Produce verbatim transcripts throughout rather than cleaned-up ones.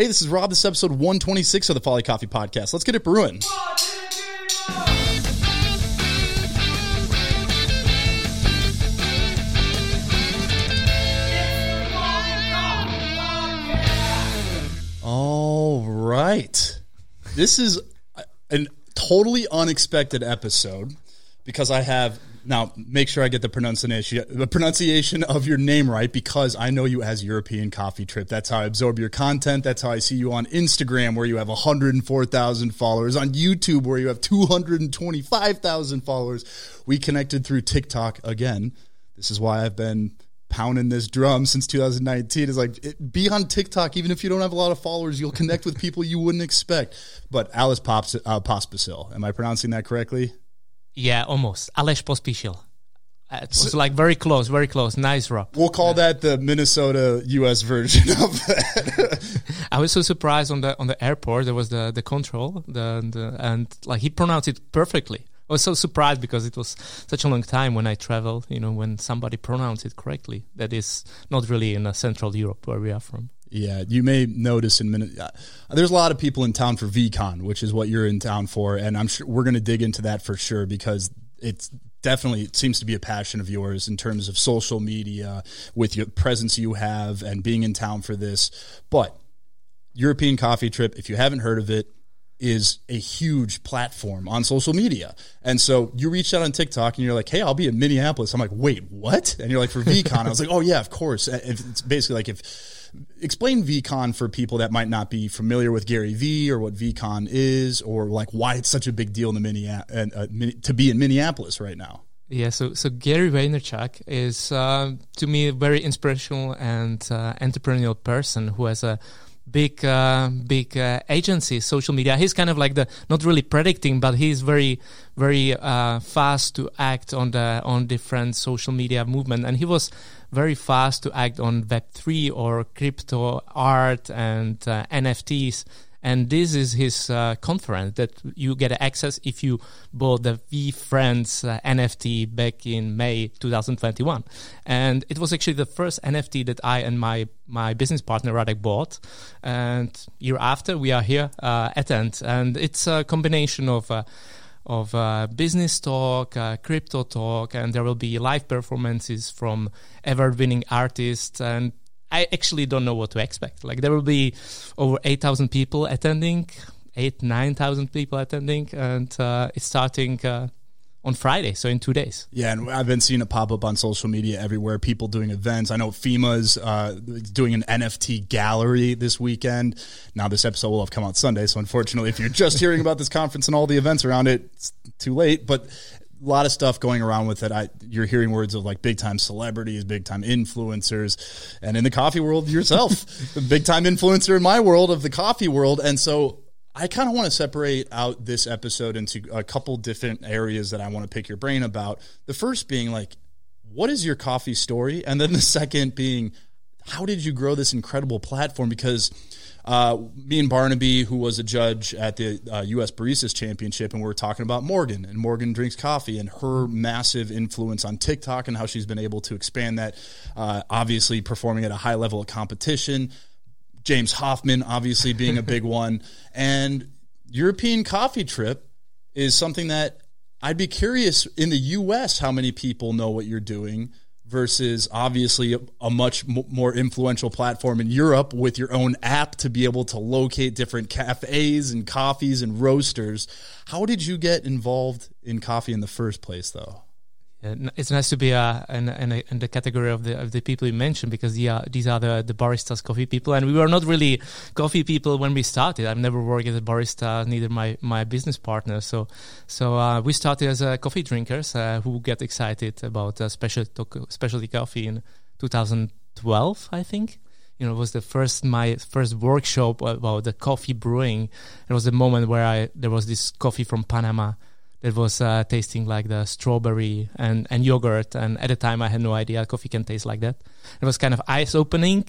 Hey, this is Rob. This is episode one twenty-six of the Folly Coffee Podcast. Let's get it brewing. All right. This is a totally unexpected episode because I have... Now, make sure I get the pronunciation the pronunciation of your name right, because I know you as European Coffee Trip. That's how I absorb your content. That's how I see you on Instagram, where you have one hundred four thousand followers, on YouTube, where you have two hundred twenty-five thousand followers. We connected through TikTok again. This is why I've been pounding this drum since two thousand nineteen. It's like, it, be on TikTok, even if you don't have a lot of followers, you'll connect with people you wouldn't expect. But Alice Pops, uh, Pospisil, am I pronouncing that correctly? Yeah, almost. Aleš Pospíšil. Uh, it was like very close, very close. Nice, Rob. We'll call yeah. that the Minnesota U S version of that. I was so surprised on the on the airport. There was the the control, the, the and like he pronounced it perfectly. I was so surprised because it was such a long time when I traveled. You know, when somebody pronounced it correctly. That is not really in uh, Central Europe where we are from. Yeah, you may notice in Minnesota, uh, there's a lot of people in town for VCon, which is what you're in town for, and I'm sure we're going to dig into that for sure, because it's definitely, it seems to be a passion of yours in terms of social media, with your presence you have, and being in town for this. But European Coffee Trip, if you haven't heard of it, is a huge platform on social media. And so you reached out on TikTok and you're like, hey, I'll be in Minneapolis. I'm like, wait, what? And you're like, for VCon. I was like, oh yeah, of course. It's basically like, if explain VCon for people that might not be familiar with Gary Vee, or what VCon is, or like why it's such a big deal in the Minneapolis, uh, to be in Minneapolis right now. Yeah, so so Gary Vaynerchuk is uh, to me a very inspirational and uh, entrepreneurial person who has a big uh, big uh, agency, social media. He's kind of like the, not really predicting, but he's very very uh, fast to act on the on different social media movement, and he was very fast to act on Web three or crypto art and uh, N F Ts. And this is his uh, conference that you get access if you bought the VeeFriends uh, N F T back in May twenty twenty-one. And it was actually the first N F T that I and my, my business partner Radek bought. And year after, we are here uh, attend. And it's a combination of uh, of uh, business talk, uh, crypto talk, and there will be live performances from ever-winning artists. And I actually don't know what to expect. Like, there will be over eight thousand people attending, eight, nine thousand people attending, and uh, it's starting uh, on Friday, so in two days. Yeah, and I've been seeing it pop up on social media everywhere, people doing events. I know FEMA's uh, doing an N F T gallery this weekend. Now, this episode will have come out Sunday, so unfortunately, if you're just hearing about this conference and all the events around it, it's too late, but a lot of stuff going around with it. I, you're hearing words of like big time celebrities, big time influencers, and in the coffee world yourself, the big time influencer in my world of the coffee world. And so I kind of want to separate out this episode into a couple different areas that I want to pick your brain about. The first being like, what is your coffee story? And then the second being, how did you grow this incredible platform? Because Uh, me and Barnaby, who was a judge at the uh, U S Baristas Championship, and we were talking about Morgan, and Morgan Drinks Coffee, and her massive influence on TikTok and how she's been able to expand that, uh, obviously performing at a high level of competition. James Hoffman, obviously, being a big one. And European Coffee Trip is something that I'd be curious in the U S how many people know what you're doing, versus obviously a, a much m- more influential platform in Europe with your own app to be able to locate different cafes and coffees and roasters. How did you get involved in coffee in the first place, though? Yeah, it's nice to be uh, in, in, in the category of the of the people you mentioned, because the, uh, these are the, the baristas coffee people, and we were not really coffee people when we started. I've never worked as a barista, neither my, my business partner. So so uh, we started as uh, coffee drinkers uh, who get excited about uh, special specialty coffee in two thousand twelve, I think. You know, it was the first my first workshop about the coffee brewing. It was the moment where I there was this coffee from Panama that was uh, tasting like the strawberry and, and yogurt. And at the time, I had no idea coffee can taste like that. It was kind of eye-opening.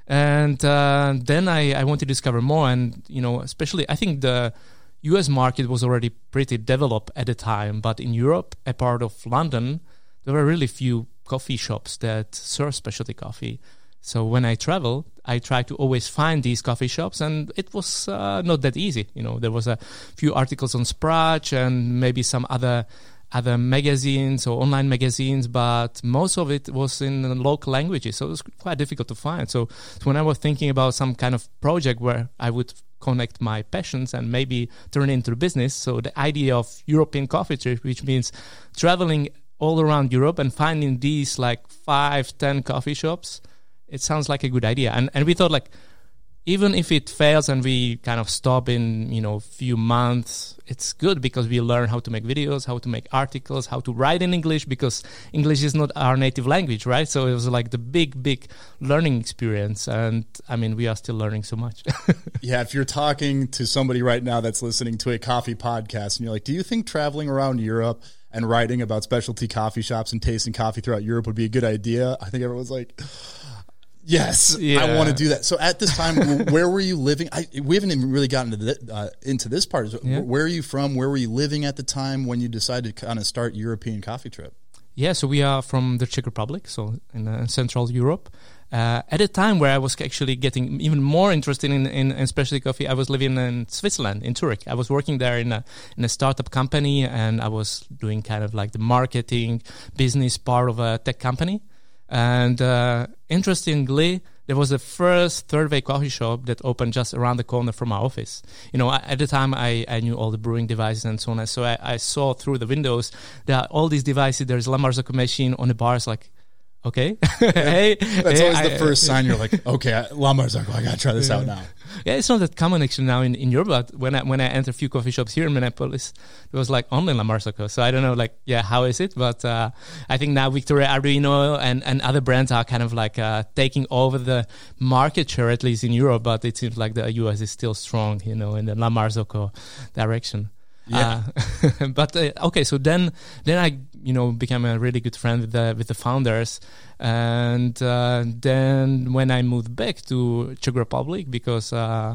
And uh, then I, I wanted to discover more. And, you know, especially, I think the U S market was already pretty developed at the time. But in Europe, a part of London, there were really few coffee shops that serve specialty coffee. So when I travel, I try to always find these coffee shops, and it was uh, not that easy. You know, there was a few articles on Sprach and maybe some other other magazines or online magazines, but most of it was in local languages, so it was quite difficult to find. So, so when I was thinking about some kind of project where I would connect my passions and maybe turn it into a business, so the idea of European coffee trip, which means traveling all around Europe and finding these like five, ten coffee shops, it sounds like a good idea. And and we thought like, even if it fails and we kind of stop in, you know, few months, it's good because we learn how to make videos, how to make articles, how to write in English, because English is not our native language, right? So it was like the big, big learning experience. And I mean, we are still learning so much. Yeah, if you're talking to somebody right now that's listening to a coffee podcast and you're like, do you think traveling around Europe and writing about specialty coffee shops and tasting coffee throughout Europe would be a good idea? I think everyone's like, yes, yeah. I want to do that. So at this time, where were you living? I, we haven't even really gotten into, the, uh, into this part. Yeah. Where are you from? Where were you living at the time when you decided to kind of start European Coffee Trip? Yeah, so we are from the Czech Republic, so in uh, Central Europe. Uh, at a time where I was actually getting even more interested in, in, in specialty coffee, I was living in Switzerland, in Zurich. I was working there in a in a startup company, and I was doing kind of like the marketing business part of a tech company. And uh, interestingly, there was the first third wave coffee shop that opened just around the corner from our office. You know, at the time, I, I knew all the brewing devices and so on. So I, I saw through the windows that all these devices, there's a La Marzocco machine on the bars, like, okay. Hey, that's hey, always I, the first sign. You're like, okay, La Marzocco, I got to try this yeah. out now. Yeah, it's not that common actually now in, in Europe, but when I, when I entered a few coffee shops here in Minneapolis, it was like only La Marzocco. So I don't know, like, yeah, how is it? But uh, I think now Victoria Arduino and, and other brands are kind of like uh, taking over the market share, at least in Europe, but it seems like the U S is still strong, you know, in the La Marzocco direction. Yeah. Uh, but uh, okay, so then then I you know became a really good friend with the with the founders, and uh, then when I moved back to Czech Republic, because uh,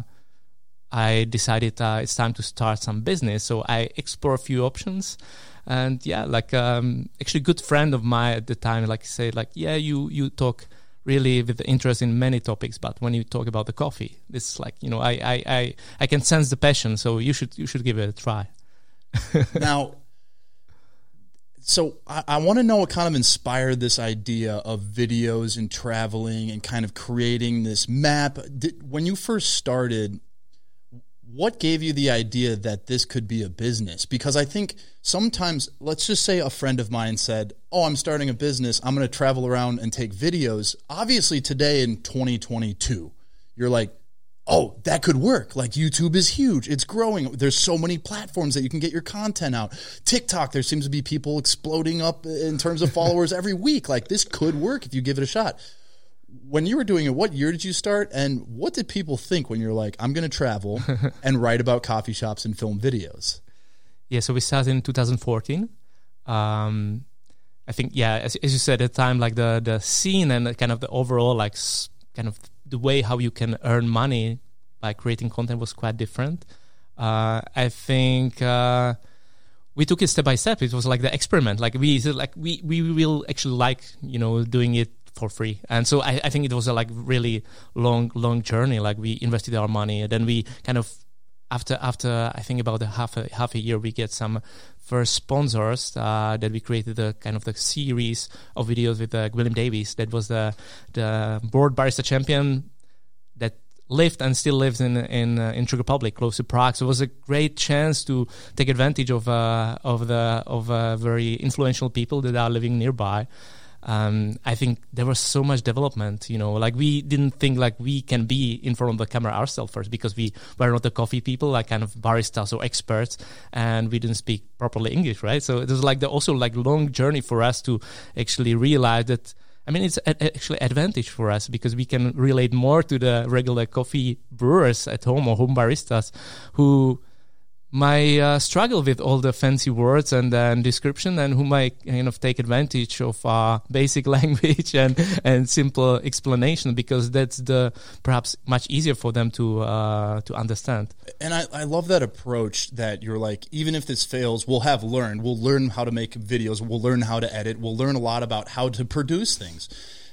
I decided uh, it's time to start some business, so I explored a few options, and yeah, like um, actually a good friend of mine at the time, like said, like yeah, you you talk really with interest in many topics, but when you talk about the coffee, it's like, you know, I I I, I can sense the passion, so you should you should give it a try. Now, so I, I want to know what kind of inspired this idea of videos and traveling and kind of creating this map. Did, when you first started, what gave you the idea that this could be a business? Because I think sometimes, let's just say a friend of mine said, oh, I'm starting a business, I'm going to travel around and take videos. Obviously today in twenty twenty-two, you're like, oh, that could work. Like, YouTube is huge. It's growing. There's so many platforms that you can get your content out. TikTok, there seems to be people exploding up in terms of followers every week. Like, this could work if you give it a shot. When you were doing it, what year did you start? And what did people think when you're like, I'm going to travel and write about coffee shops and film videos? Yeah, so we started in two thousand fourteen. Um, I think, yeah, as, as you said at the time, like the, the scene and the kind of the overall, like, s- kind of the way how you can earn money by creating content was quite different. Uh, I think uh, we took it step by step. It was like the experiment. Like we like we, we will actually like, you know, doing it for free. And so I, I think it was a like really long, long journey. Like we invested our money, and then we kind of after after I think about a half a half a year, we get some first sponsors uh, that we created a kind of the series of videos with uh, William Davies. That was the the world barista champion that lived and still lives in in uh, in Czech Republic, close to Prague. So it was a great chance to take advantage of uh, of the of uh, very influential people that are living nearby. Um, I think there was so much development, you know, like we didn't think like we can be in front of the camera ourselves first, because we were not the coffee people, like kind of baristas or experts, and we didn't speak properly English, right? So it was like the also like long journey for us to actually realize that, I mean, it's a, actually advantage for us because we can relate more to the regular coffee brewers at home or home baristas who might uh, struggle with all the fancy words and uh, description, and who might kind of take advantage of our basic language and, and simple explanation, because that's the perhaps much easier for them to uh, to understand. And I, I love that approach that you're like, even if this fails, we'll have learned. We'll learn how to make videos. We'll learn how to edit. We'll learn a lot about how to produce things.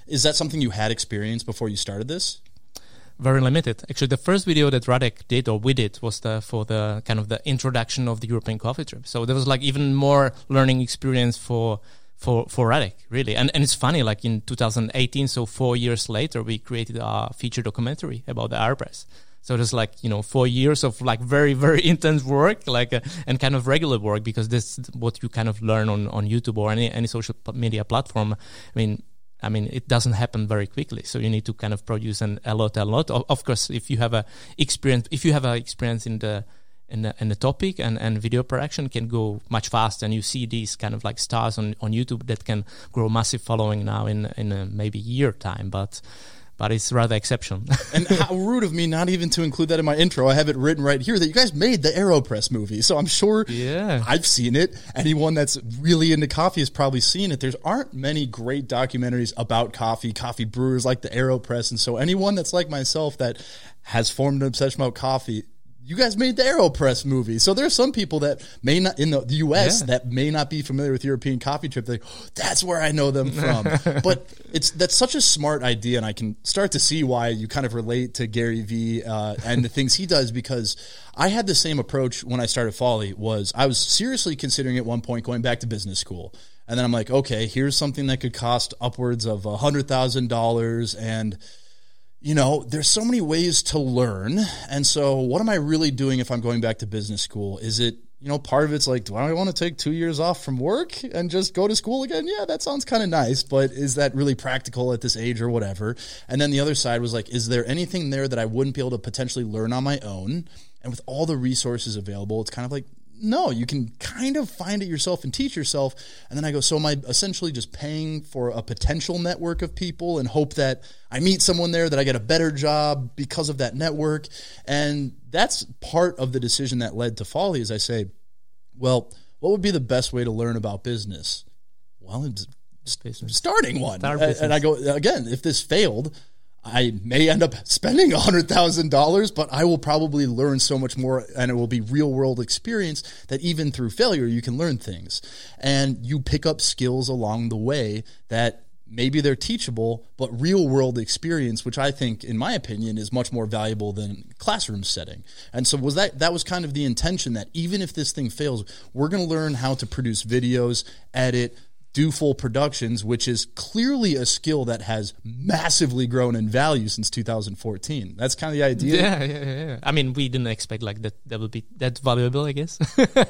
Is that something you had experienced before you started this? Very limited. Actually, the first video that Radek did, or we did, was the for the kind of the introduction of the European Coffee Trip. So there was like even more learning experience for for for Radek, really. And and it's funny, like in two thousand eighteen, so four years later, we created a feature documentary about the Aeropress. So there's like, you know, four years of like very, very intense work, like, uh, and kind of regular work, because this is what you kind of learn on, on YouTube or any, any social media platform. I mean, I mean, it doesn't happen very quickly. So you need to kind of produce an, a lot, a lot. Of, of course, if you have a experience, if you have a experience in the, in the, in the topic, and, and video production can go much faster, and you see these kind of like stars on, on YouTube that can grow massive following now in, in a maybe year time. But, But it's rather exception. And how rude of me not even to include that in my intro. I have it written right here that you guys made the Aeropress movie. So I'm sure yeah. I've seen it. Anyone that's really into coffee has probably seen it. There aren't many great documentaries about coffee, coffee brewers like the Aeropress. And so anyone that's like myself that has formed an obsession about coffee, you guys made the Aeropress movie. So there are some people that may not, in the, the U S, yeah. that may not be familiar with European Coffee Trip. They're like, oh, that's where I know them from. But it's that's such a smart idea, and I can start to see why you kind of relate to Gary Vee uh, and the things he does, because I had the same approach when I started Folly. Was I was seriously considering at one point going back to business school. And then I'm like, okay, here's something that could cost upwards of one hundred thousand dollars, and you know, there's so many ways to learn. And so what am I really doing if I'm going back to business school? Is it, you know, part of it's like, do I want to take two years off from work and just go to school again? Yeah, that sounds kind of nice, but is that really practical at this age or whatever? And then the other side was like, is there anything there that I wouldn't be able to potentially learn on my own? And with all the resources available, it's kind of like, no, you can kind of find it yourself and teach yourself. And then I go, so am I essentially just paying for a potential network of people and hope that I meet someone there, that I get a better job because of that network? And that's part of the decision that led to Folly, is I say, well, what would be the best way to learn about business? Well, it's starting one. Start and I go, again, if this failed, I may end up spending one hundred thousand dollars, but I will probably learn so much more, and it will be real-world experience that even through failure, you can learn things. And you pick up skills along the way that maybe they're teachable, but real-world experience, which I think, in my opinion, is much more valuable than classroom setting. And so was that that was kind of the intention, that even if this thing fails, we're going to learn how to produce videos, edit, do full productions, which is clearly a skill that has massively grown in value since two thousand fourteen. That's kind of the idea. Yeah, yeah, yeah. I mean, we didn't expect like that that would be that valuable, I guess.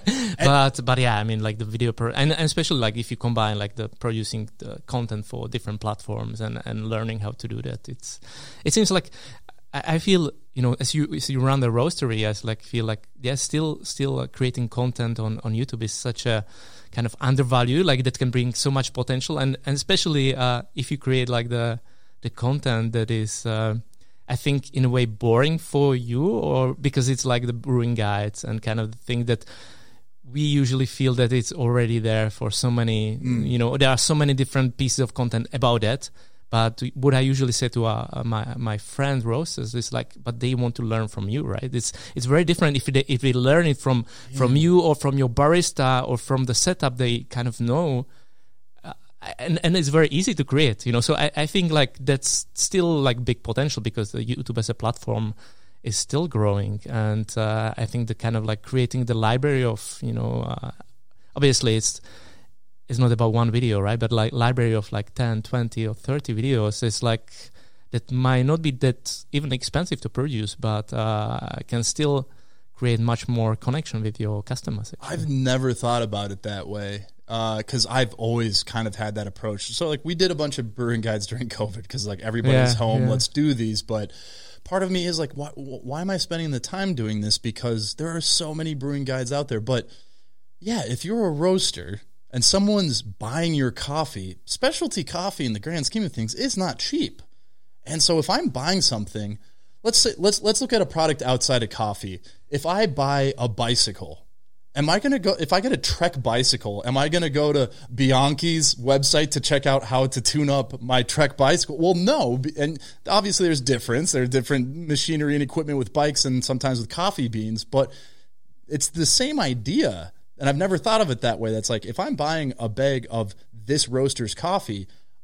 but but yeah, I mean, like the video pro, and, and especially like if you combine like the producing the content for different platforms and, and learning how to do that, it's it seems like I, I feel, you know, as you as you run the roastery, I like feel like yeah, still still uh, creating content on, on YouTube is such a kind of undervalued, like that can bring so much potential, and, and especially uh, if you create like the the content that is, uh, I think, in a way boring for you, or because it's like the brewing guides and kind of the thing that we usually feel that it's already there for so many, mm. you know, there are so many different pieces of content about that. But what I usually say to uh, my my friend roasters is like, but they want to learn from you, right? It's it's very different if they if they learn it from yeah. from you or from your barista or from the setup they kind of know, uh, and and it's very easy to create, you know. So I, I think like that's still like big potential, because the YouTube as a platform is still growing, and uh, I think the kind of like creating the library of, you know, uh, obviously it's. It's not about one video, right? But like library of like ten, twenty or thirty videos is like that might not be that even expensive to produce, but uh, can still create much more connection with your customers. Actually. I've never thought about it that way, because uh, I've always kind of had that approach. So like we did a bunch of brewing guides during COVID because like everybody's yeah, home, yeah. let's do these. But part of me is like, why, why am I spending the time doing this? Because there are so many brewing guides out there. But yeah, if you're a roaster and someone's buying your coffee, specialty coffee in the grand scheme of things is not cheap. And so if I'm buying something, let's say, let's let's look at a product outside of coffee. If I buy a bicycle, am I going to go, if I get a Trek bicycle, am I going to go to Bianchi's website to check out how to tune up my Trek bicycle? Well, no. And obviously there's difference. There's different machinery and equipment with bikes and sometimes with coffee beans, but it's the same idea. And I've never thought of it that way. That's like, if I'm buying a bag of this roaster's coffee,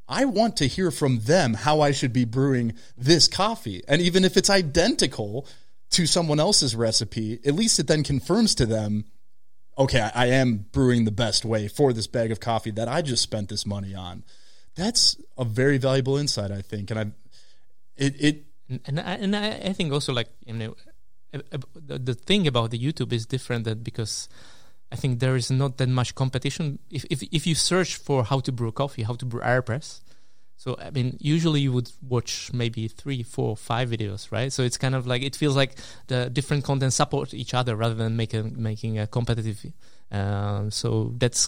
I want to hear from them how I should be brewing this coffee. And even if it's identical to someone else's recipe, at least it then confirms to them, okay, I, I am brewing the best way for this bag of coffee that I just spent this money on. That's a very valuable insight, I think. And I, it, it, and I, and I, I think also, like, you know, the, the thing about the YouTube is different, that because I think there is not that much competition. If if if you search for how to brew coffee, how to brew AeroPress, so I mean, usually you would watch maybe three, four, five videos, right? So it's kind of like, it feels like the different content support each other rather than making making a competitive. Uh, so that's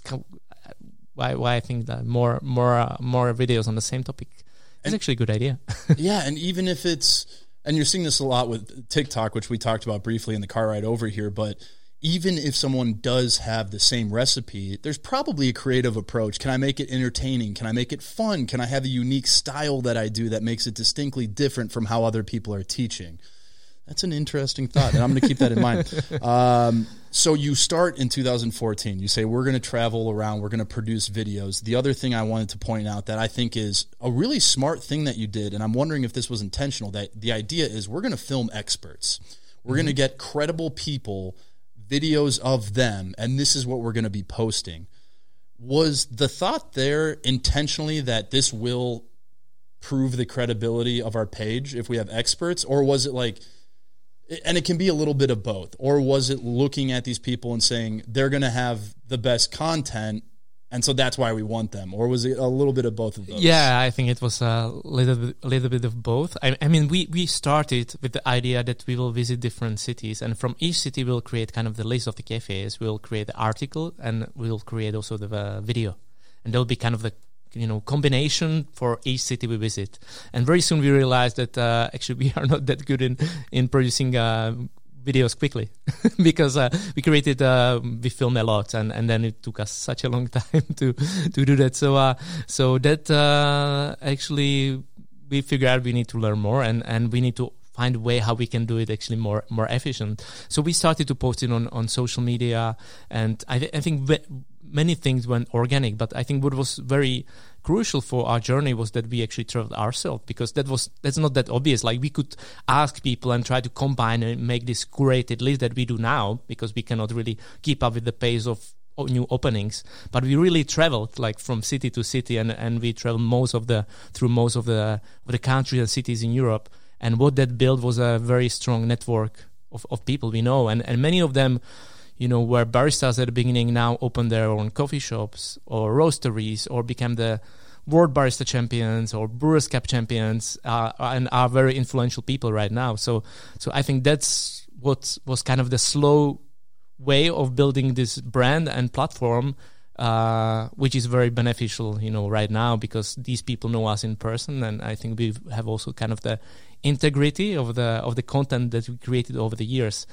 why why I think that more more uh, more videos on the same topic is actually a good idea. Yeah, and even if it's, and you're seeing this a lot with TikTok, which we talked about briefly in the car ride over here, but even if someone does have the same recipe, there's probably a creative approach. Can I make it entertaining? Can I make it fun? Can I have a unique style that I do that makes it distinctly different from how other people are teaching? That's an interesting thought, and I'm going to keep that in mind. Um, so you start in two thousand fourteen. You say, we're going to travel around. We're going to produce videos. The other thing I wanted to point out that I think is a really smart thing that you did, and I'm wondering if this was intentional, that the idea is we're going to film experts. We're mm-hmm. going to get credible people, videos of them, and this is what we're going to be posting. Was the thought there intentionally that this will prove the credibility of our page if we have experts, or was it like, and it can be a little bit of both, or was it looking at these people and saying they're going to have the best content, and so that's why we want them? Or was it a little bit of both of those? Yeah, I think it was a little bit, a little bit of both. I, I mean, we, we started with the idea that we will visit different cities, and from each city we'll create kind of the list of the cafes, we'll create the article, and we'll create also the uh, video. And there'll be kind of the, you know, combination for each city we visit. And very soon we realized that uh, actually we are not that good in, in producing uh, videos quickly because uh, we created, uh, we filmed a lot, and, and then it took us such a long time to to do that. So uh, so that uh, actually we figured out we need to learn more, and, and we need to find a way how we can do it actually more more efficient. So we started to post it on, on social media, and I, th- I think ve- many things went organic, but I think what was very crucial for our journey was that we actually traveled ourselves, because that was that's not that obvious. Like, we could ask people and try to combine and make this curated list that we do now, because we cannot really keep up with the pace of new openings. But we really traveled, like, from city to city, and, and we traveled most of the through most of the of the countries and cities in Europe. And what that built was a very strong network of, of people we know, and and many of them, you know, were baristas at the beginning, now open their own coffee shops or roasteries, or became the World Barista Champions or Brewers Cup champions, uh, and are very influential people right now. So, so I think that's what was kind of the slow way of building this brand and platform, uh, which is very beneficial, you know, right now, because these people know us in person, and I think we have also kind of the integrity of the of the content that we created over the years.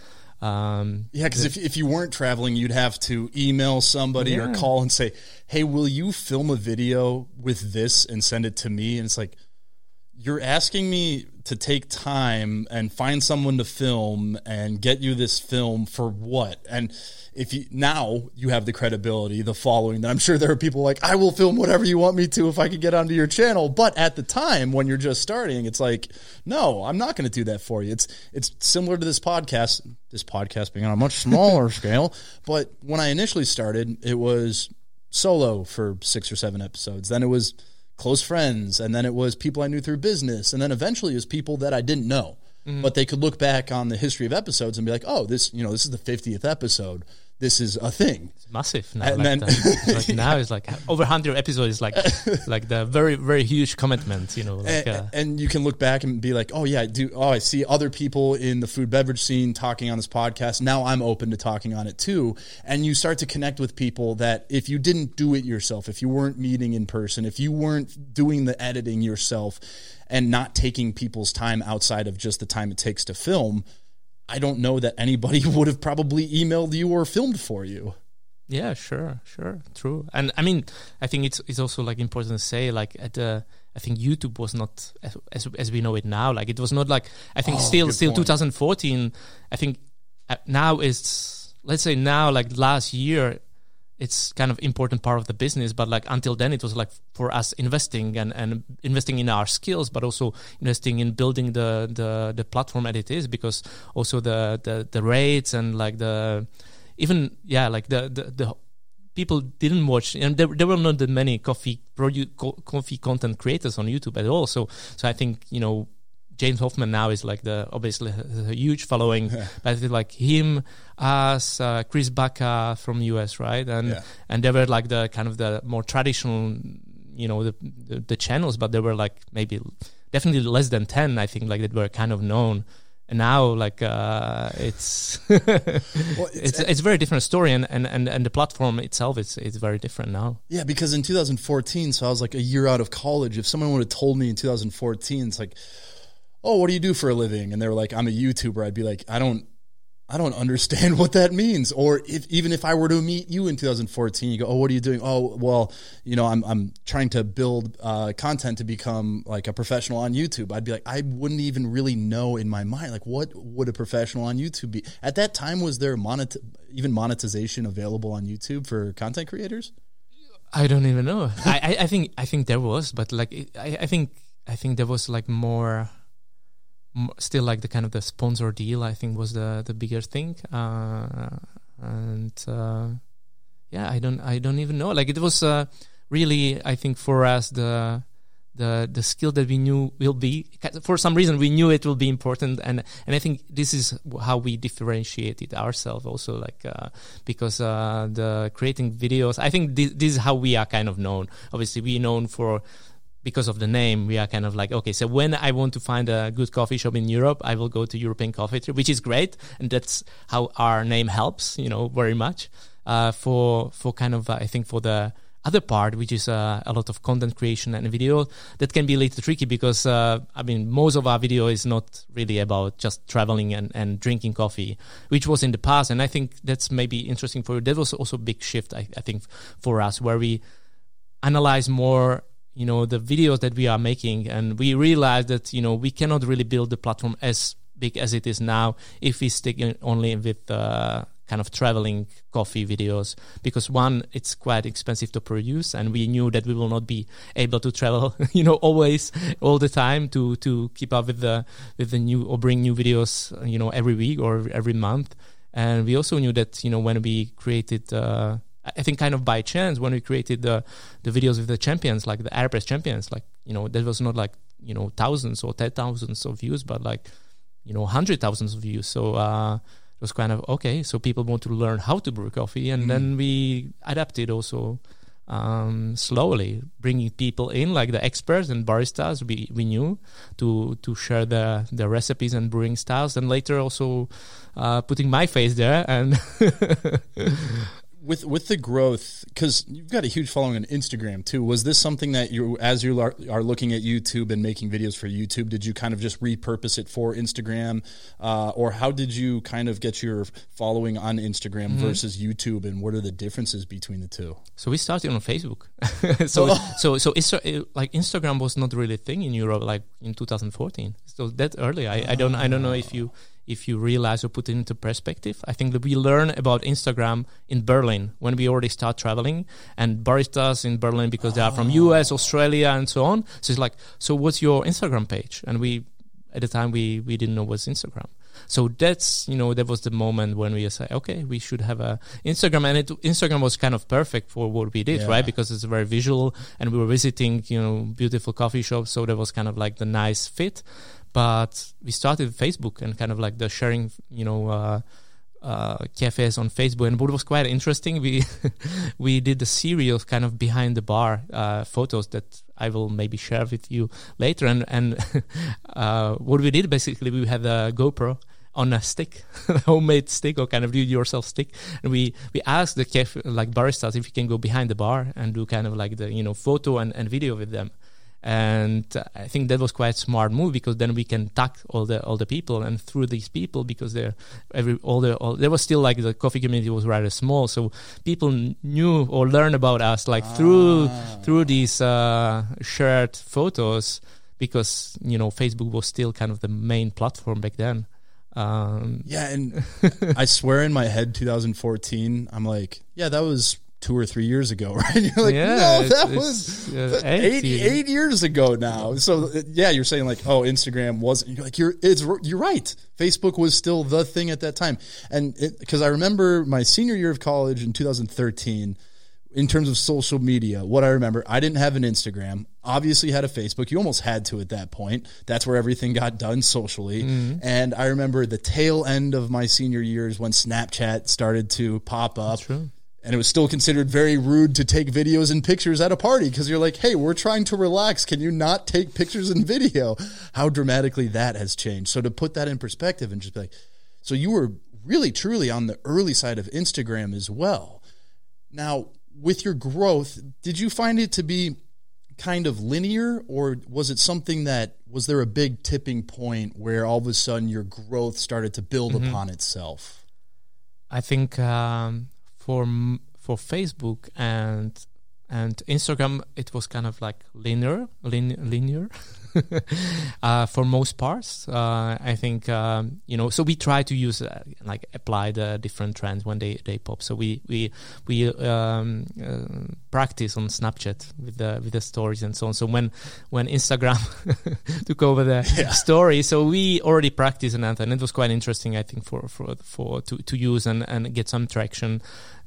Um, yeah, because if if you weren't traveling, you'd have to email somebody yeah. or call and say, hey, will you film a video with this and send it to me? And it's like, you're asking me to take time and find someone to film and get you this film for what? And if you now you have the credibility, the following, that I'm sure there are people like, I will film whatever you want me to if I could get onto your channel. But at the time when you're just starting, it's like, no, I'm not going to do that for you. It's it's similar to this podcast, this podcast being on a much smaller scale. But when I initially started, it was solo for six or seven episodes. Then it was close friends, and then it was people I knew through business, and then eventually it was people that I didn't know. Mm-hmm. But they could look back on the history of episodes and be like, oh, this, you know, this is the fiftieth episode. This is a thing. It's massive now. And like then, the, like now it's like over one hundred episodes, like like the very, very huge commitment, you know. Like, and, uh, and you can look back and be like, oh, yeah, do oh, I see other people in the food beverage scene talking on this podcast. Now I'm open to talking on it too. And you start to connect with people that if you didn't do it yourself, if you weren't meeting in person, if you weren't doing the editing yourself and not taking people's time outside of just the time it takes to film, I don't know that anybody would have probably emailed you or filmed for you. Yeah, sure, sure, true. And I mean, I think it's it's also like important to say, like at the, I think YouTube was not as, as as we know it now. Like it was not like, I think oh, still still point. twenty fourteen. I think now it's, let's say now, like last year, it's kind of important part of the business, but like until then it was like for us investing and, and investing in our skills, but also investing in building the, the, the platform as it is, because also the, the, the rates and like the, even, yeah, like the, the, the people didn't watch, and there, there were not that many coffee produ- co- coffee content creators on YouTube at all. So, so I think, you know, James Hoffmann now is like the obviously a huge following, yeah. But I think like him, us, uh, Chris Baca from U S, right? And yeah. and they were like the kind of the more traditional, you know, the, the the channels, but there were like maybe definitely less than ten, I think, like that were kind of known. And now, like uh, it's well, it's, it's it's a very different story, and, and, and, and the platform itself is it's very different now. Yeah, because in two thousand fourteen, so I was like a year out of college. If someone would have told me in two thousand fourteen, it's like, oh, what do you do for a living? And they were like, I'm a YouTuber. I'd be like, I don't, I don't understand what that means. Or if, even if I were to meet you in two thousand fourteen, you go, oh, what are you doing? Oh, well, you know, I'm, I'm trying to build uh, content to become like a professional on YouTube. I'd be like, I wouldn't even really know in my mind, like, what would a professional on YouTube be? At that time, was there monet- even monetization available on YouTube for content creators? I don't even know. I, I, I think, I think there was, but like, it, I, I think, I think there was like more. Still like the kind of the sponsor deal, I think, was the the bigger thing, uh, and uh, yeah, I don't I don't even know. Like it was uh, really, I think, for us the the the skill that we knew will be, for some reason we knew it will be important, and and I think this is how we differentiated ourselves also, like uh, because uh, the creating videos, I think this, this is how we are kind of known. Obviously, we're known for. Because of the name, we are kind of like, okay, so when I want to find a good coffee shop in Europe, I will go to European Coffee Trip, which is great. And that's how our name helps, you know, very much. Uh, for for kind of, uh, I think for the other part, which is uh, a lot of content creation and video, that can be a little tricky because, uh, I mean, most of our video is not really about just traveling and, and drinking coffee, which was in the past. And I think that's maybe interesting for you. That was also a big shift, I, I think, for us, where we analyze more you know, the videos that we are making, and we realize that, you know, we cannot really build the platform as big as it is now if we stick only with uh, kind of traveling coffee videos, because one, it's quite expensive to produce, and we knew that we will not be able to travel, you know, always, all the time to to keep up with the with the new or bring new videos, you know, every week or every month. And we also knew that, you know, when we created uh, I think kind of by chance when we created the the videos with the champions, like the AirPress champions, like, you know, that was not like, you know, thousands or ten thousands of views, but like, you know, hundred thousands of views. So uh, it was kind of, okay, so people want to learn how to brew coffee. And mm. then we adapted also um, slowly, bringing people in, like the experts and baristas we, we knew to to share the, the recipes and brewing styles. And later also uh, putting my face there and... With with the growth, because you've got a huge following on Instagram too, was this something that you, as you are, are looking at YouTube and making videos for YouTube, did you kind of just repurpose it for Instagram? Uh, or how did you kind of get your following on Instagram mm-hmm. versus YouTube, and what are the differences between the two? So we started on Facebook. so oh. so so Insta- like Instagram was not really a thing in Europe like in two thousand fourteen. So that early. I, I don't I don't know if you if you realize or put it into perspective. I think that we learn about Instagram in Berlin when we already start traveling, and baristas in Berlin, because they are from U S, Australia, and so on. So it's like, so what's your Instagram page? And we, at the time, we, we didn't know what's Instagram. So that's, you know, that was the moment when we said, okay, we should have a Instagram. And it, Instagram was kind of perfect for what we did, yeah. right? Because it's very visual, and we were visiting, you know, beautiful coffee shops. So that was kind of like the nice fit. But we started Facebook and kind of like the sharing, you know, uh, uh, cafes on Facebook. And what was quite interesting, we we did a series of kind of behind the bar uh, photos that I will maybe share with you later. And, and uh, what we did, basically, we had a GoPro on a stick, a homemade stick or kind of do-it-yourself stick. And we, we asked the cafe, like baristas, if we can go behind the bar and do kind of like the, you know, photo and, and video with them. And I think that was quite a smart move, because then we can tag all the all the people, and through these people, because they're every all the all, there was still like the coffee community was rather small, so people knew or learned about us like ah. through through these uh, shared photos, because, you know, Facebook was still kind of the main platform back then. Um, yeah, and I swear in my head, two thousand fourteen, I'm like, yeah, that was two or three years ago, right? You're like, yeah, no, it's, that it's, was uh, eight, eight, eight years ago now. So yeah, you're saying like, oh, Instagram wasn't, you're like, you're, it's, you're right. Facebook was still the thing at that time. And because I remember my senior year of college in two thousand thirteen, in terms of social media, what I remember, I didn't have an Instagram, obviously had a Facebook. You almost had to at that point. That's where everything got done socially. Mm-hmm. And I remember the tail end of my senior years when Snapchat started to pop up. That's true. And it was still considered very rude to take videos and pictures at a party because you're like, hey, we're trying to relax. Can you not take pictures and video? How dramatically that has changed. So to put that in perspective and just be like, so you were really, truly on the early side of Instagram as well. Now, with your growth, did you find it to be kind of linear, or was it something that, was there a big tipping point where all of a sudden your growth started to build mm-hmm. upon itself? I think um, for for Facebook and and Instagram, it was kind of like linear, lin, linear. uh, for most parts, uh, I think um, you know. So we try to use uh, like apply the different trends when they, they pop. So we we we um, uh, practice on Snapchat with the with the stories and so on. So when when Instagram took over the yeah. story, so we already practiced on that, and it was quite interesting, I think, for for for to, to use and, and get some traction.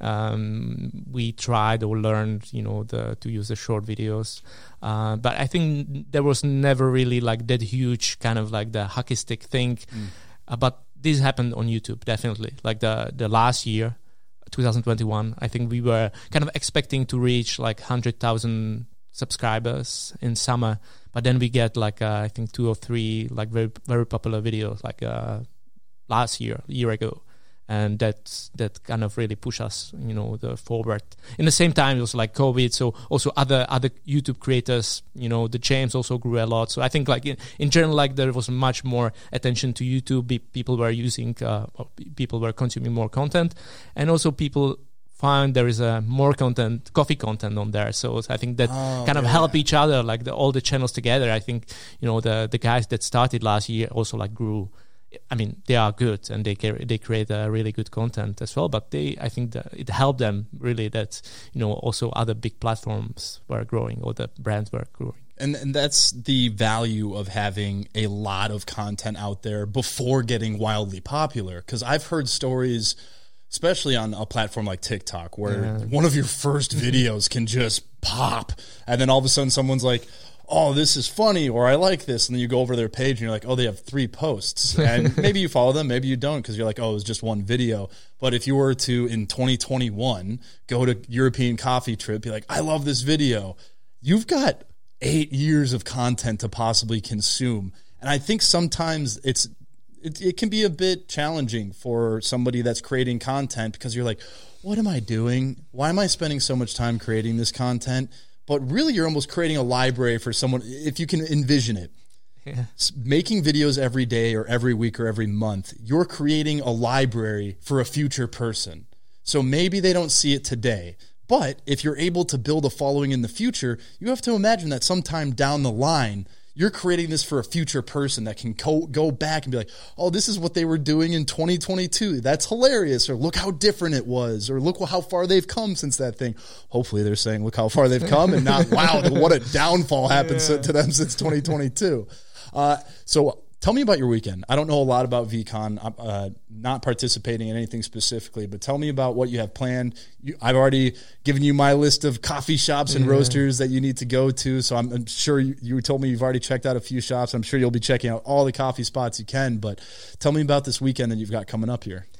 Um, we tried or learned, you know, the to use the short videos. Uh, but I think there was never really like that huge kind of like the hockey stick thing. Mm. Uh, but this happened on YouTube, definitely. Like the, the last year, twenty twenty-one, I think we were kind of expecting to reach like one hundred thousand subscribers in summer. But then we get like, uh, I think two or three like very, very popular videos like uh, last year, a year ago. And that that kind of really pushed us, you know, the forward. In the same time, it was like COVID, so also other other YouTube creators, you know, the James also grew a lot. So I think like in, in general, like there was much more attention to YouTube. People were using, uh, people were consuming more content, and also people found there is a more content, coffee content on there. So I think that oh, kind of yeah. help each other, like the, all the channels together. I think, you know, the the guys that started last year also like grew. I mean, they are good and they they create a really good content as well. But they, I think that it helped them really that, you know, also other big platforms were growing or the brands were growing. And and that's the value of having a lot of content out there before getting wildly popular. Because I've heard stories, especially on a platform like TikTok, where yeah. one of your first videos can just pop, and then all of a sudden someone's like, oh, this is funny, or I like this. And then you go over their page and you're like, oh, they have three posts. And maybe you follow them, maybe you don't, because you're like, oh, it was just one video. But if you were to, in twenty twenty-one, go to European Coffee Trip, be like, I love this video. You've got eight years of content to possibly consume. And I think sometimes it's it, it can be a bit challenging for somebody that's creating content, because you're like, what am I doing? Why am I spending so much time creating this content? But really, you're almost creating a library for someone, if you can envision it. Yeah. Making videos every day or every week or every month, you're creating a library for a future person. So maybe they don't see it today, but if you're able to build a following in the future, you have to imagine that sometime down the line, you're creating this for a future person that can go, go back and be like, oh, this is what they were doing in twenty twenty-two. That's hilarious. Or look how different it was. Or look how far they've come since that thing. Hopefully they're saying, look how far they've come, and not, wow, what a downfall happened yeah. to them since twenty twenty-two. Uh, so tell me about your weekend. I don't know a lot about VeeCon. I'm uh, not participating in anything specifically, but tell me about what you have planned. You, I've already given you my list of coffee shops and yeah. roasters that you need to go to, so I'm, I'm sure you, you told me you've already checked out a few shops. I'm sure you'll be checking out all the coffee spots you can, but tell me about this weekend that you've got coming up here.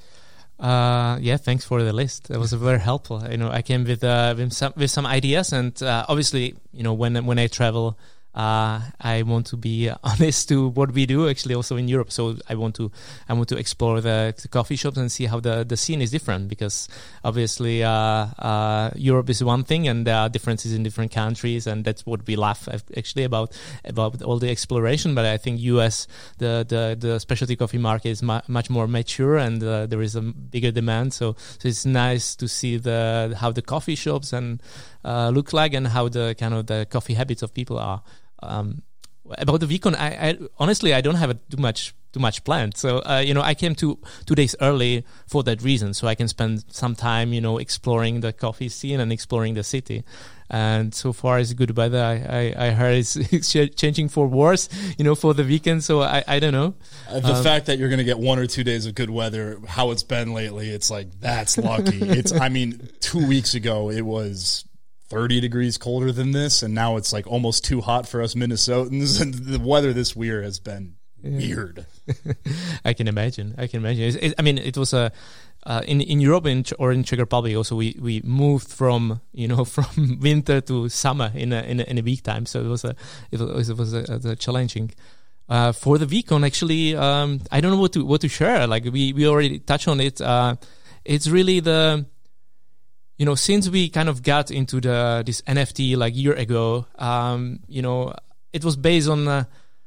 Uh, yeah, thanks for the list. It was very helpful. You know, I came with uh, with some with some ideas, and uh, obviously, you know, when when I travel, Uh, I want to be honest to what we do actually also in Europe. So I want to I want to explore the, the coffee shops and see how the, the scene is different, because obviously uh, uh, Europe is one thing and there are differences in different countries, and that's what we laugh actually about about all the exploration. But I think U S the the, the specialty coffee market is mu- much more mature, and uh, there is a bigger demand. So so it's nice to see the how the coffee shops and uh, look like, and how the kind of the coffee habits of people are. Um, about the VeeCon, I, I honestly I don't have a, too much too much planned. So, uh, you know, I came to two days early for that reason, so I can spend some time, you know, exploring the coffee scene and exploring the city. And so far, it's good weather. I, I, I heard it's, it's changing for worse, you know, for the weekend. So I, I don't know. Uh, the um, fact that you're going to get one or two days of good weather, how it's been lately, it's like, that's lucky. It's, I mean, two weeks ago, it was thirty degrees colder than this. And now it's like almost too hot for us Minnesotans. And the weather this year has been yeah. weird. I can imagine. I can imagine. It, it, I mean, it was a, Uh, in in Europe in Ch- or in Czech Republic also we, we moved from you know from winter to summer in a in a, in a week time, so it was a it was it was a, a challenging. Uh, for the VeeCon, actually, um, I don't know what to what to share. Like we, we already touched on it. Uh, it's really the you know since we kind of got into the this N F T like a year ago. Um, you know, it was based on. Uh,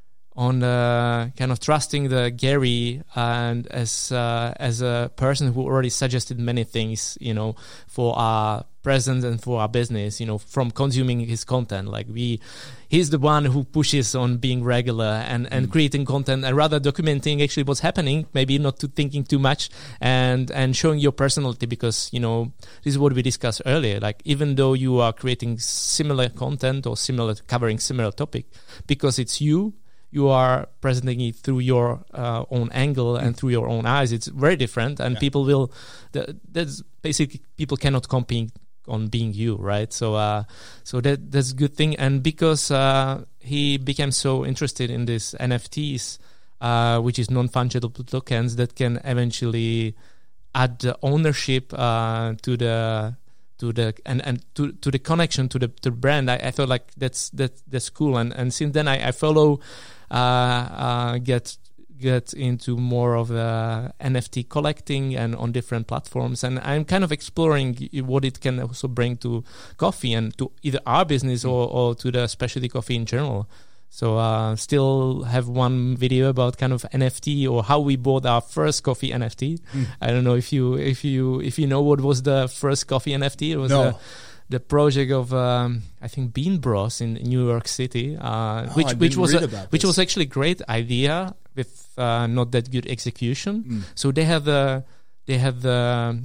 on uh, kind of trusting the Gary and as uh, as a person who already suggested many things, you know, for our presence and for our business, you know, from consuming his content. Like we, he's the one who pushes on being regular and, and mm. creating content and rather documenting actually what's happening, maybe not to thinking too much and, and showing your personality because, you know, this is what we discussed earlier. Like even though you are creating similar content or similar, covering similar topic, because it's you, you are presenting it through your uh, own angle and through your own eyes. It's very different, and yeah. people will. The, that's basically people cannot compete on being you, right? So, uh, so that that's a good thing. And because uh, he became so interested in this N F Ts, uh, which is non-fungible tokens that can eventually add the ownership uh, to the. to the and, and to to the connection to the to the brand, I, I felt like that's that that's cool, and and since then I, I follow uh, uh, get get into more of the N F T collecting and on different platforms, and I'm kind of exploring what it can also bring to coffee and to either our business or, or to the specialty coffee in general. So uh, still have one video about kind of N F T or how we bought our first coffee N F T. Mm. I don't know if you if you if you know what was the first coffee N F T. It was no. the, the project of um, I think Bean Bros in New York City, uh, oh, which I which was a, which this. was actually a great idea with uh, not that good execution. Mm. So they have the they have the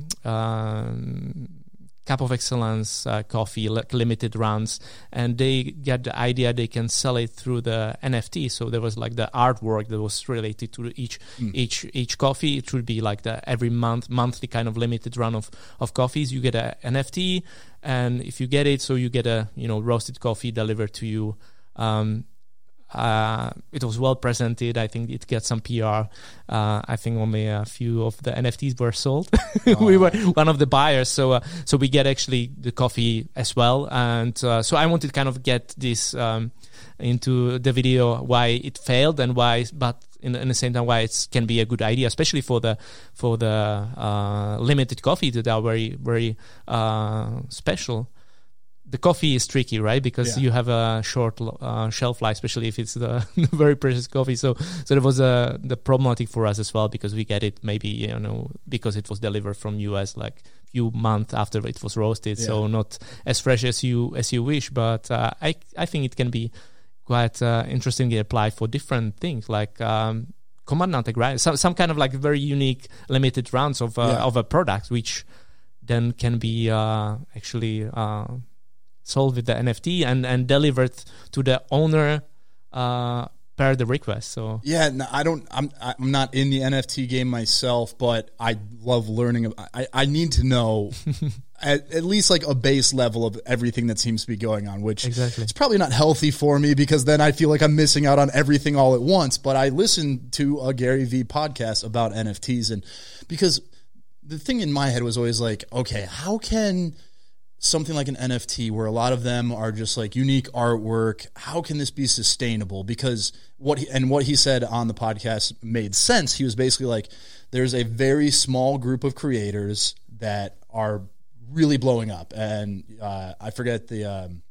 um, Cup of Excellence uh, coffee, like limited runs, and they get the idea they can sell it through the N F T. So there was like the artwork that was related to each mm. each each coffee. It would be like the every month monthly kind of limited run of of coffees. You get a N F T, and if you get it, so you get a you know roasted coffee delivered to you. Um, Uh, it was well presented. I think it got some P R. Uh, I think only a few of the N F Ts were sold. Oh. We were one of the buyers, so uh, so we get actually the coffee as well. And uh, so I wanted to kind of get this um, into the video why it failed and why, but in, in the same time why it can be a good idea, especially for the for the uh, limited coffee that are very very uh, special. The coffee is tricky, right? Because yeah. you have a short uh, shelf life, especially if it's the very precious coffee. So, so it was uh, the problematic for us as well because we get it maybe you know because it was delivered from U S like few months after it was roasted, yeah. so not as fresh as you as you wish. But uh, I I think it can be quite uh, interestingly applied for different things like. Um, Commandante grind, some some kind of like very unique limited rounds of uh, yeah. of a product, which then can be uh, actually. Uh, sold with the N F T and, and delivered to the owner uh, per the request. So yeah, no, I don't. I'm I'm not in the N F T game myself, but I love learning. I I need to know at, at least like a base level of everything that seems to be going on, which exactly. it's probably not healthy for me because then I feel like I'm missing out on everything all at once. But I listened to a Gary Vee podcast about N F Ts, and because the thing in my head was always like, okay, how can something like an N F T where a lot of them are just like unique artwork, how can this be sustainable? Because what he, and what he said on the podcast made sense. He was basically like, there's a very small group of creators that are really blowing up. And uh, I forget the um,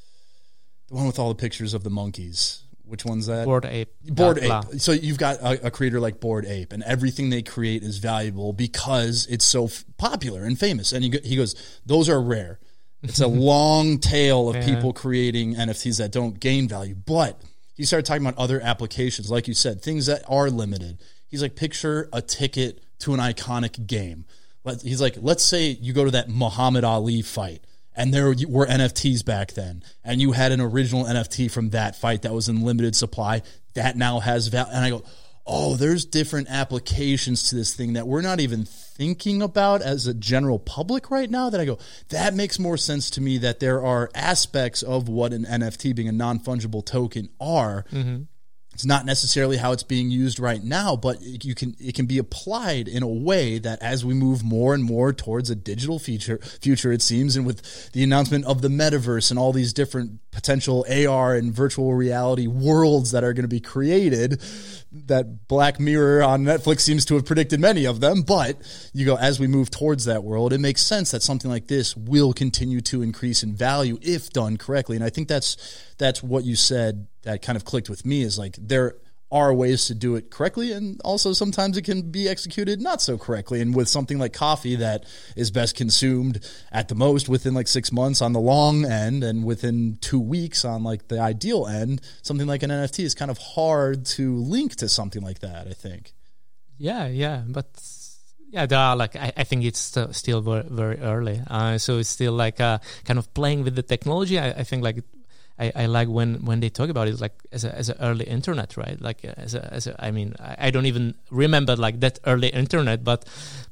the one with all the pictures of the monkeys. Which one's that? Bored Ape. Bored Ape. So you've got a, a creator like Bored Ape, and everything they create is valuable because it's so f- popular and famous. And he, he goes, those are rare. It's a long tail of yeah. people creating N F Ts that don't gain value. But he started talking about other applications, like you said, things that are limited. He's like, picture a ticket to an iconic game. He's like, let's say you go to that Muhammad Ali fight, and there were N F Ts back then, and you had an original N F T from that fight that was in limited supply that now has value. And I go, oh, there's different applications to this thing that we're not even thinking about as a general public right now, that I go, that makes more sense to me, that there are aspects of what an N F T, being a non-fungible token, are. Mm-hmm. It's not necessarily how it's being used right now, but you can it can be applied in a way that as we move more and more towards a digital future, future it seems, and with the announcement of the metaverse and all these different potential A R and virtual reality worlds that are going to be created, that Black Mirror on Netflix seems to have predicted many of them, but you go, as we move towards that world, it makes sense that something like this will continue to increase in value if done correctly. And I think that's that's what you said that kind of clicked with me, is like, there are ways to do it correctly, and also sometimes it can be executed not so correctly. And with something like coffee that is best consumed at the most within like six months on the long end, and within two weeks on like the ideal end, something like an N F T is kind of hard to link to something like that, I think. Yeah, yeah, but yeah, there are like, I, I think it's st- still very, very early. Uh, so it's still like uh, kind of playing with the technology. I, I think like I, I like when, when they talk about it like as a as an early internet, right? Like as a as a I mean I, I don't even remember like that early internet, but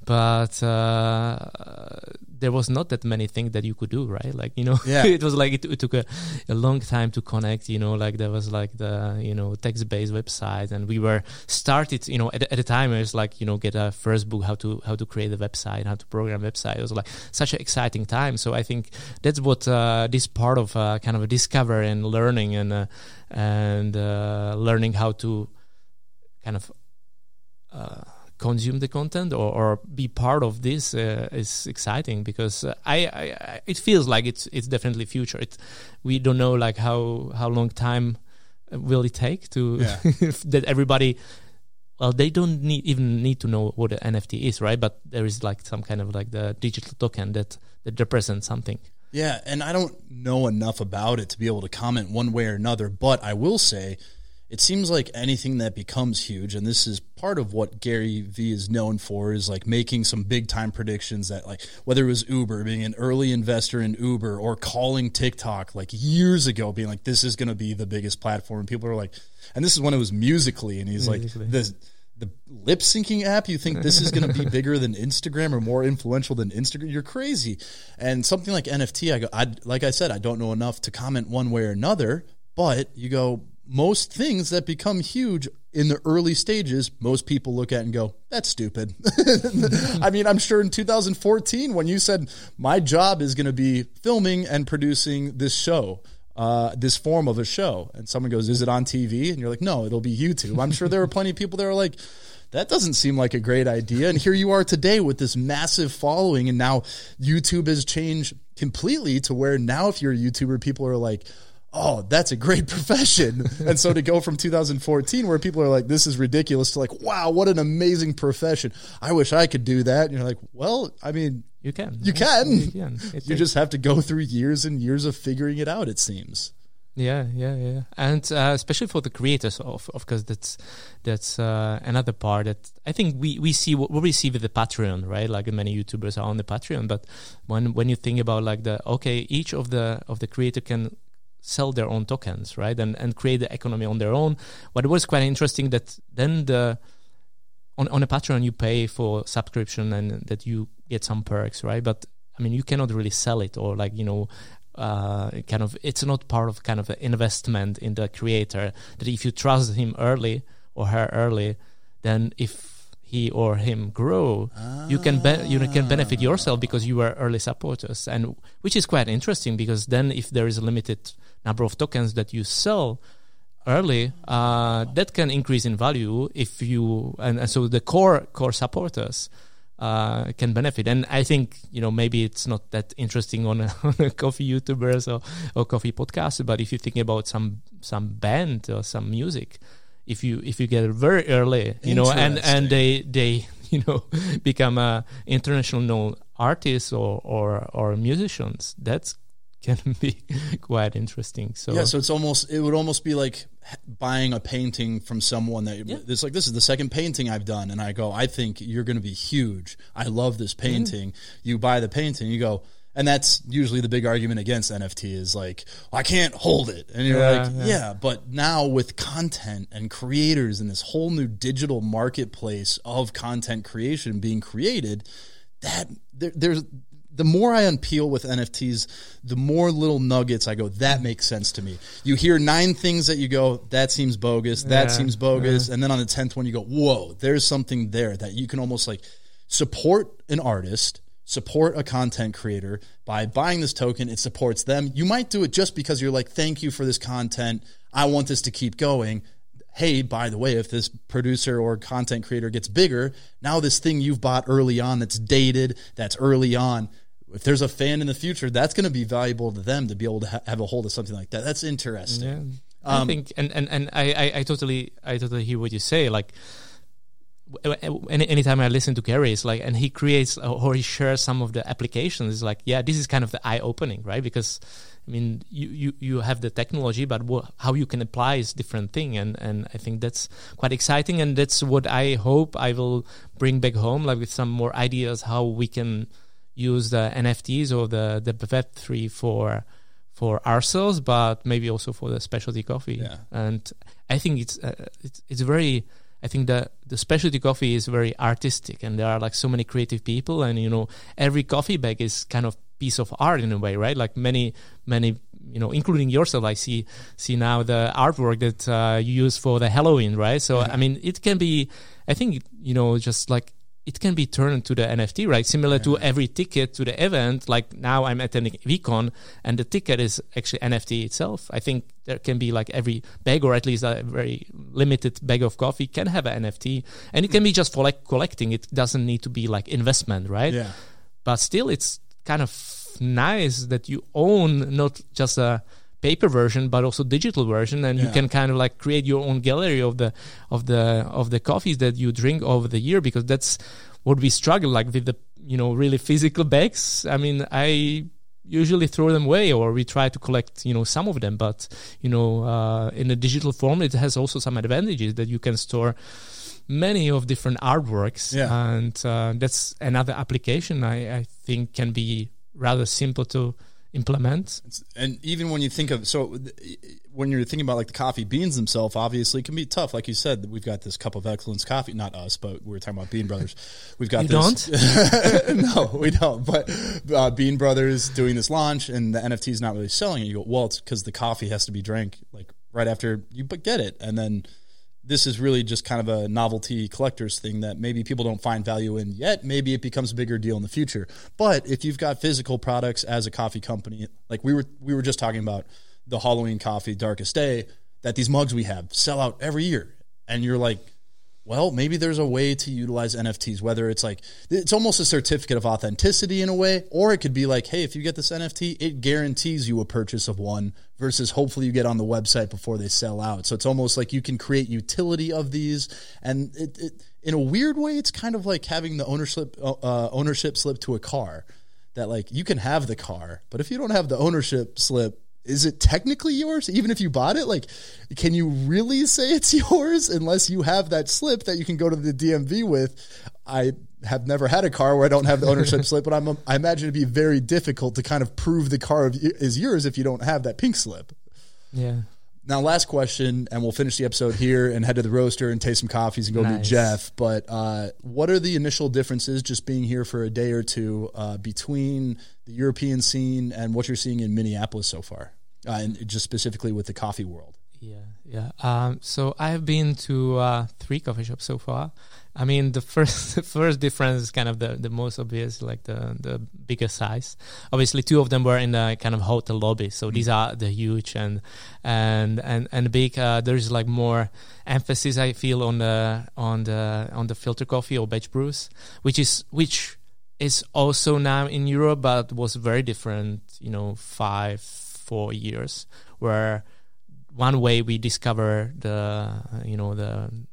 but uh, there was not that many things that you could do, right? Like, you know, yeah. it was like it, it took a, a long time to connect. You know, like there was like the you know text based website, and we were started. You know, at, at the time it was like, you know, get a first book how to how to create a website, how to program a website. It was like such an exciting time. So I think that's what uh, this part of uh, kind of a discover and learning and uh, and uh, learning how to kind of uh, consume the content or, or be part of this uh, is exciting, because uh, I, I, I it feels like it's it's definitely future. It we don't know like how how long time will it take to yeah. that everybody. Well, they don't need even need to know what an N F T is, right? But there is like some kind of like the digital token that that represents something. Yeah, and I don't know enough about it to be able to comment one way or another, but I will say it seems like anything that becomes huge, and this is part of what Gary Vee is known for, is like making some big time predictions that, like, whether it was Uber, being an early investor in Uber, or calling TikTok like years ago, being like, this is going to be the biggest platform. And people are like, and this is when it was Musical.ly, and he's Musical.ly. like, this the lip syncing app, you think this is going to be bigger than Instagram or more influential than Instagram? You're crazy. And something like N F T, I go, I, like I said, I don't know enough to comment one way or another, but you go, most things that become huge in the early stages, most people look at and go, that's stupid. I mean, I'm sure in two thousand fourteen, when you said, my job is going to be filming and producing this show, Uh, this form of a show, and someone goes, is it on T V? And you're like, no, it'll be YouTube. I'm sure there were plenty of people that are like, that doesn't seem like a great idea. And here you are today with this massive following, and now YouTube has changed completely to where now if you're a YouTuber, people are like, oh, that's a great profession. And so to go from two thousand fourteen, where people are like, this is ridiculous, to like, wow, what an amazing profession. I wish I could do that. And you're like, well, I mean, You can. You can. You, can. You just have to go through years and years of figuring it out, it seems. Yeah, yeah, yeah. And uh, especially for the creators, of of course, that's that's uh, another part that I think we, we see what we see with the Patreon, right? Like many YouTubers are on the Patreon, but when when you think about like the okay, each of the of the creator can sell their own tokens, right? And and create the economy on their own. But it was quite interesting that then the on on a Patreon you pay for subscription and that you get some perks, right? But I mean, you cannot really sell it, or like, you know, uh, kind of, it's not part of kind of an investment in the creator, that if you trust him early or her early, then if he or him grow, ah. you can be- you can benefit yourself because you are early supporters, and which is quite interesting, because then if there is a limited number of tokens that you sell early, uh, that can increase in value if you, and, and so the core core supporters uh, can benefit. And I think, you know, maybe it's not that interesting on a, on a coffee YouTubers or, or coffee podcast, but if you think about some some band or some music, if you if you get it very early, you know, and, and they they you know become a international artists or or or musicians, that's can be quite interesting. So yeah, so it's almost it would almost be like buying a painting from someone that yeah. it's like, this is the second painting I've done, and I go, I think you're going to be huge. I love this painting. Mm. You buy the painting, you go, and that's usually the big argument against N F T is like, I can't hold it. And you're yeah, like, yeah. yeah, but now with content and creators and this whole new digital marketplace of content creation being created, that there, there's the more I unpeel with N F Ts, the more little nuggets I go, that makes sense to me. You hear nine things that you go, that seems bogus, that yeah, seems bogus. Yeah. And then on the tenth one, you go, whoa, there's something there that you can almost like support an artist, support a content creator by buying this token. It supports them. You might do it just because you're like, thank you for this content. I want this to keep going. Hey, by the way, if this producer or content creator gets bigger, now this thing you've bought early on that's dated, that's early on, if there's a fan in the future, that's going to be valuable to them to be able to ha- have a hold of something like that. That's interesting. Yeah. Um, I think, and, and, and I, I, I totally, I totally hear what you say. Like, any anytime I listen to Gary, it's like, and he creates or he shares some of the applications, it's like, yeah, this is kind of the eye opening, right? Because I mean, you, you, you have the technology, but what, how you can apply is different thing, and, and I think that's quite exciting, and that's what I hope I will bring back home, like with some more ideas how we can use the N F Ts or the the Web three for for ourselves, but maybe also for the specialty coffee. Yeah. And I think it's uh, it's it's very. I think the the specialty coffee is very artistic, and there are like so many creative people, and you know every coffee bag is kind of piece of art in a way, right? Like many many you know, including yourself, I see see now the artwork that uh, you use for the Halloween, right? So yeah. I mean, it can be, I think you know, just like. It can be turned to the N F T, right? Similar yeah. to every ticket to the event. Like now I'm attending VCon and the ticket is actually N F T itself. I think there can be like every bag, or at least a very limited bag of coffee can have an N F T. And it can be just for like collecting. It doesn't need to be like investment, right? Yeah. But still it's kind of nice that you own not just a paper version but also digital version, and yeah. you can kind of like create your own gallery of the of the of the coffees that you drink over the year, because that's what we struggle like with the you know really physical bags. I mean, I usually throw them away, or we try to collect you know some of them, but you know uh, in a digital form it has also some advantages that you can store many of different artworks, yeah. and uh, that's another application I, I think can be rather simple to implement. And even when you think of, so when you're thinking about like the coffee beans themselves, obviously it can be tough. Like you said, we've got this Cup of Excellence coffee, not us, but we were talking about Bean Brothers. We've got you this. don't? No, we don't. But uh, Bean Brothers doing this launch and the N F T is not really selling it. You go, well, it's because the coffee has to be drank like right after you get it. And then this is really just kind of a novelty collector's thing that maybe people don't find value in yet. Maybe it becomes a bigger deal in the future. But if you've got physical products as a coffee company, like we were we were just talking about the Halloween coffee Darkest Day, that these mugs we have sell out every year. And you're like, well, maybe there's a way to utilize N F Ts, whether it's like, it's almost a certificate of authenticity in a way, or it could be like, hey, if you get this N F T, it guarantees you a purchase of one versus hopefully you get on the website before they sell out. So it's almost like you can create utility of these. And it, it in a weird way, it's kind of like having the ownership, uh, ownership slip to a car, that like you can have the car, but if you don't have the ownership slip, is it technically yours? Even if you bought it, like, can you really say it's yours unless you have that slip that you can go to the D M V with? I have never had a car where I don't have the ownership slip, but I'm, I imagine it'd be very difficult to kind of prove the car is yours if you don't have that pink slip. Yeah. Now, last question, and we'll finish the episode here and head to the roaster and taste some coffees and go nice. meet Jeff. But uh, what are the initial differences, just being here for a day or two, uh, between the European scene and what you're seeing in Minneapolis so far, uh, and just specifically with the coffee world? Yeah, yeah. Um, so I've been to uh, three coffee shops so far. I mean, the first the first difference is kind of the, the most obvious, like the, the bigger size. Obviously, two of them were in the kind of hotel lobby, so mm-hmm. these are the huge and and and and big. Uh, there's like more emphasis, I feel, on the on the on the filter coffee or batch brews, which is which is also now in Europe, but was very different. You know, five four years where one way we discover the you know the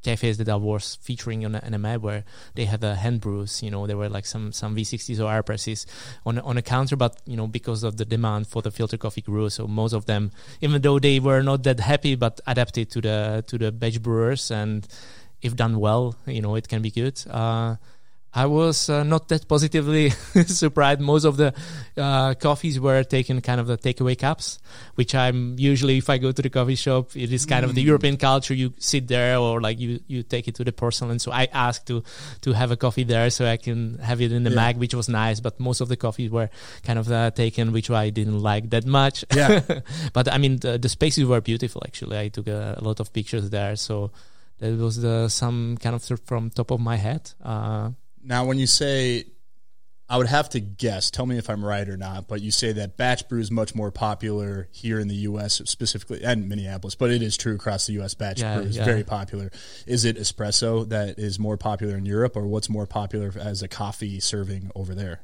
cafes that I was featuring on a, on a map where they had the hand brews. You know, there were like some some V sixties or Aeropresses on on a counter, but you know, because of the demand for the filter coffee grew, so most of them, even though they were not that happy, but adapted to the to the batch brewers, and if done well, you know, it can be good. Uh, I was uh, not that positively surprised. Most of the uh, coffees were taken kind of the takeaway cups, which I'm usually, if I go to the coffee shop, it is kind mm. of the European culture. You sit there or like you, you take it to the porcelain. So I asked to to have a coffee there so I can have it in the yeah. mag, which was nice. But most of the coffees were kind of uh, taken, which I didn't like that much. Yeah. But I mean, the, the spaces were beautiful, actually. I took a, a lot of pictures there. So that was the, some kind of from top of my head. Uh, Now, when you say, I would have to guess, tell me if I'm right or not, but you say that batch brew is much more popular here in the U S specifically, and Minneapolis, but it is true across the U S batch yeah, brew is yeah. very popular. Is it espresso that is more popular in Europe, or what's more popular as a coffee serving over there?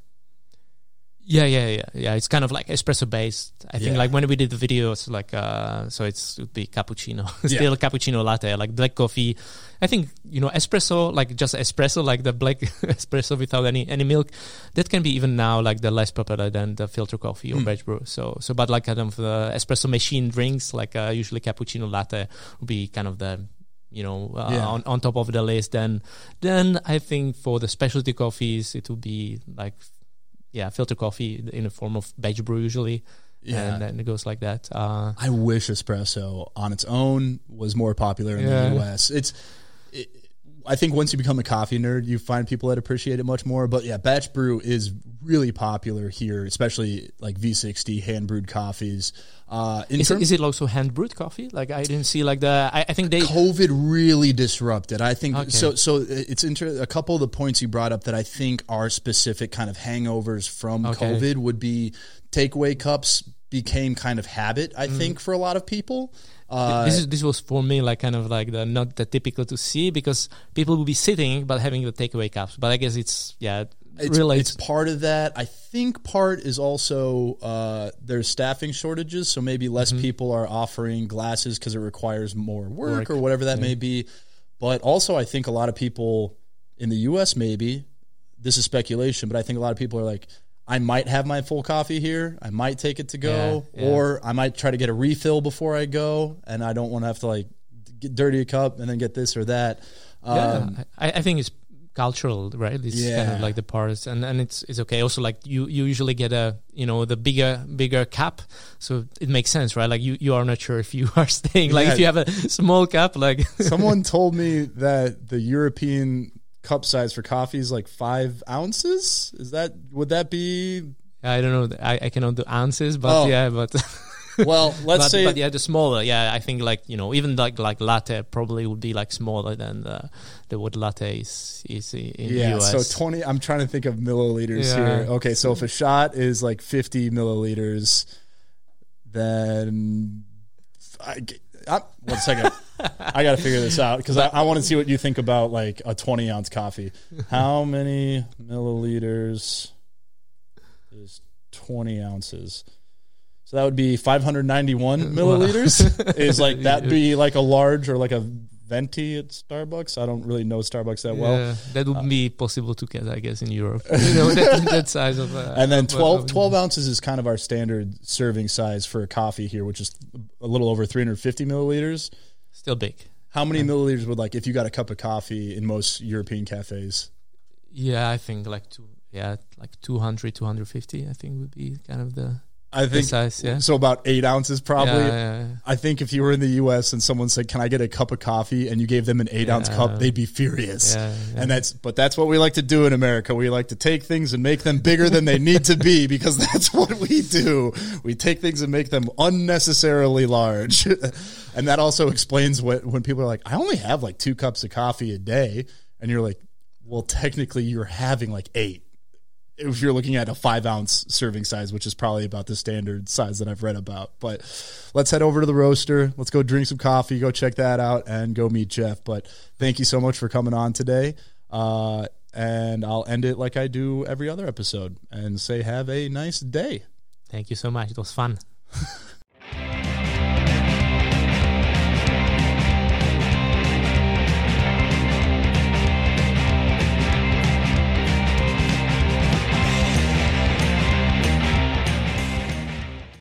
Yeah, yeah, yeah, yeah. It's kind of like espresso based. I think yeah. like when we did the videos, like uh, so it's it would be cappuccino, still yeah. cappuccino latte, like black coffee. I think you know espresso, like just espresso, like the black espresso without any any milk. That can be even now like the less popular than the filter coffee or mm. batch brew. So so, but like kind of the espresso machine drinks, like uh, usually cappuccino latte would be kind of the you know uh, yeah. on on top of the list. Then then I think for the specialty coffees, it would be like. Yeah, filter coffee in the form of batch brew usually, yeah. and then it goes like that. Uh, I wish espresso on its own was more popular in yeah. the U S. It's, it, I think once you become a coffee nerd, you find people that appreciate it much more. But yeah, batch brew is really popular here, especially like V sixty hand brewed coffees. Uh, in is, term- it, is it also hand brewed coffee? Like I didn't see like the. I, I think they COVID really disrupted. I think okay. so. So it's inter- a couple of the points you brought up that I think are specific kind of hangovers from okay. COVID would be takeaway cups became kind of habit. I mm. think for a lot of people. Uh, this is this was for me like kind of like the not that typical to see because people will be sitting but having the takeaway cups. But I guess it's yeah. It's, really, it's part of that. I think part is also uh, there's staffing shortages, so maybe less mm-hmm. people are offering glasses because it requires more work, work. or whatever that yeah. may be. But also, I think a lot of people in the U S maybe, this is speculation, but I think a lot of people are like, I might have my full coffee here, I might take it to go, yeah, yeah. or I might try to get a refill before I go, and I don't want to have to like get dirty a cup and then get this or that. Um, yeah, I, I think it's cultural, right? It's yeah. kind of like the parts, and, and it's it's okay. Also, like you, you usually get a you know the bigger bigger cup, so it makes sense, right? Like you, you are not sure if you are staying. Like yeah. if you have a small cup, like someone told me that the European cup size for coffee is like five ounces. Is that would that be? I don't know. I, I cannot do ounces, but oh. yeah, but. Well, let's but, say, but yeah, the smaller, yeah, I think like you know, even like like latte probably would be like smaller than the the what latte is is in yeah, the U S. So twenty. I'm trying to think of milliliters yeah. here. Okay, so if a shot is like fifty milliliters, then I, I one second, I got to figure this out because I, I want to see what you think about like a twenty ounce coffee. How many milliliters is twenty ounces? So that would be five hundred ninety-one milliliters. Is like that be like a large or like a venti at Starbucks? I don't really know Starbucks that yeah, well. That would uh, be possible to get, I guess, in Europe. You know, that, that size of. Uh, and then twelve, twelve ounces is kind of our standard serving size for a coffee here, which is a little over three hundred fifty milliliters. Still big. How many yeah. milliliters would like if you got a cup of coffee in most European cafes? Yeah, I think like two. Yeah, like two hundred, two hundred fifty. I think would be kind of the. I think size, yeah. so. About eight ounces, probably. Yeah, yeah, yeah. I think if you were in the U S and someone said, "Can I get a cup of coffee?" and you gave them an eight yeah. ounce cup, they'd be furious. Yeah, yeah. And that's, but that's what we like to do in America. We like to take things and make them bigger than they need to be because that's what we do. We take things and make them unnecessarily large, and that also explains what when people are like, "I only have like two cups of coffee a day," and you're like, "Well, technically, you're having like eight." If you're looking at a five ounce serving size, which is probably about the standard size that I've read about. But let's head over to the roaster. Let's go drink some coffee, go check that out, and go meet Jeff. But thank you so much for coming on today. Uh, and I'll end it like I do every other episode and say have a nice day. Thank you so much. It was fun.